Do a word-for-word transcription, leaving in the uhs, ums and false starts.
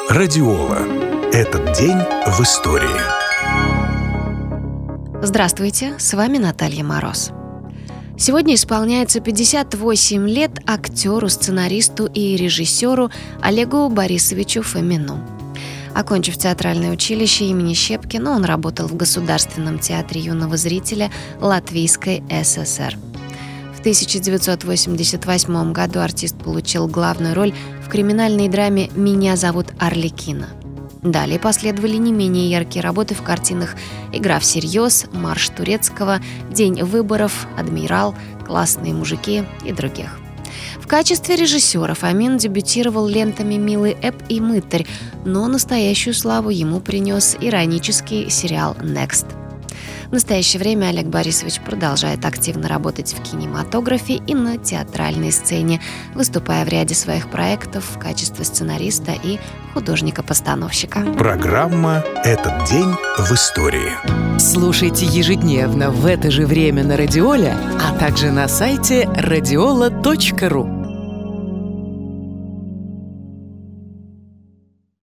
Радиола. Этот день в истории. Здравствуйте, с вами Наталья Мороз. Сегодня исполняется пятьдесят восемь лет актеру, сценаристу и режиссеру Олегу Борисовичу Фомину. Окончив театральное училище имени Щепкина, он работал в Государственном театре юного зрителя Латвийской ССР. В тысяча девятьсот восемьдесят восьмом году артист получил главную роль в криминальной драме «Меня зовут Арлекино». Далее последовали не менее яркие работы в картинах «Игра всерьез», «Марш турецкого», «День выборов», «Адмирал», «Классные мужики» и других. В качестве режиссера Фомин дебютировал лентами «Милый Эп» и «Мытарь», но настоящую славу ему принес иронический сериал «Next». В настоящее время Олег Борисович продолжает активно работать в кинематографе и на театральной сцене, выступая в ряде своих проектов в качестве сценариста и художника-постановщика. Программа «Этот день в истории». Слушайте ежедневно в это же время на Радиоле, а также на сайте радиола точка ру.